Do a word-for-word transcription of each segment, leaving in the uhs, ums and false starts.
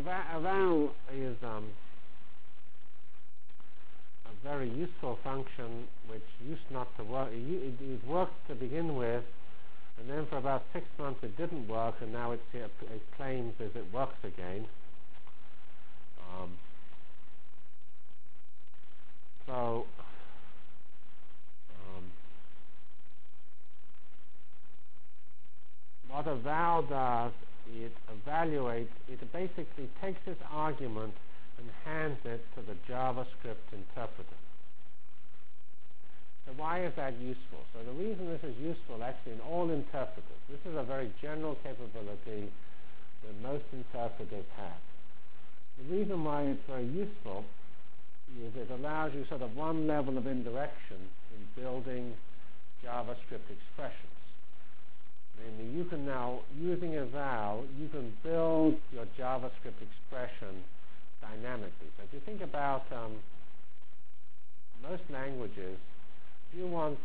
va a val is um, a very useful function which used not to work. It, it, it worked to begin with, and then for about six months it didn't work, and now it's, it, it claims as it works again. Um, so, um, what a val does, it evaluates, it basically takes this argument and hands it to the JavaScript interpreter. So why is that useful? So the reason this is useful actually in all interpreters, this is a very general capability that most interpreters have. The reason why it's very useful is it allows you sort of one level of indirection in building JavaScript expressions. Namely, you can now, using a val, you can build your JavaScript expression dynamically. So if you think about um, most languages, if you want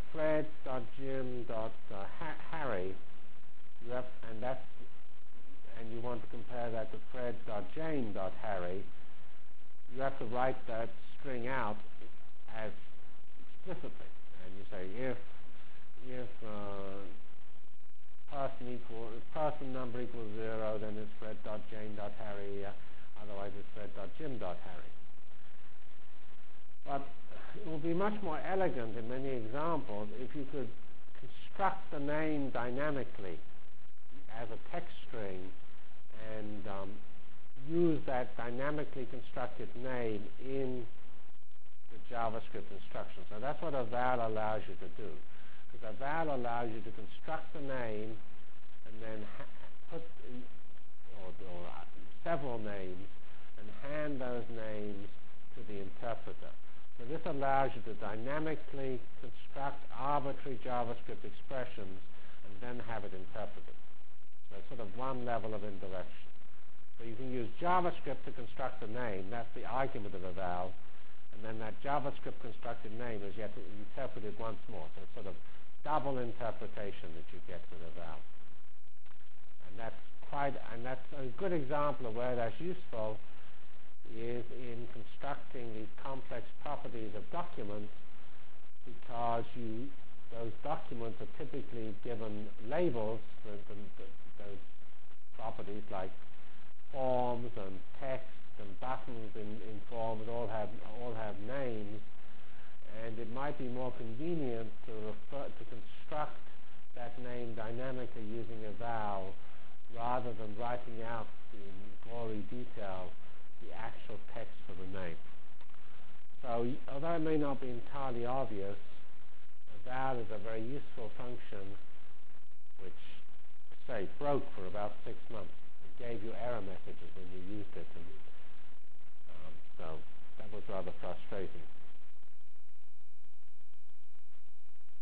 fred.jim.harry, you have, and that's, and you want to compare that to fred.jane.harry, you have to write that string out as explicitly, and you say if if uh, person equal if person number equals zero, then it's fred.jane.harry. Uh, otherwise, it's fred.jim.harry. But it will be much more elegant in many examples if you could construct the name dynamically as a text string and um, use that dynamically constructed name in the JavaScript instructions. So that's what a val allows you to do. Because a val allows you to construct the name and then ha put in, or, or uh, several names and hand those names to the interpreter. So this allows you to dynamically construct arbitrary JavaScript expressions and then have it interpreted. So it's sort of one level of indirection. So you can use JavaScript to construct a name. That's the argument of a val. And then that JavaScript constructed name is yet interpreted once more. So it's sort of double interpretation that you get with a val. And that's quite, and that's a good example of where that's useful is in constructing these complex properties of documents, because you, those documents are typically given labels, the, the, the, those properties like forms and text and buttons in, in forms all have all have names, and it might be more convenient to refer to construct that name dynamically using a val rather than writing out in gory detail the actual text for the name. So although it may not be entirely obvious, a val is a very useful function which, say, broke for about six months. It gave you error messages when you used it, and um, so that was rather frustrating.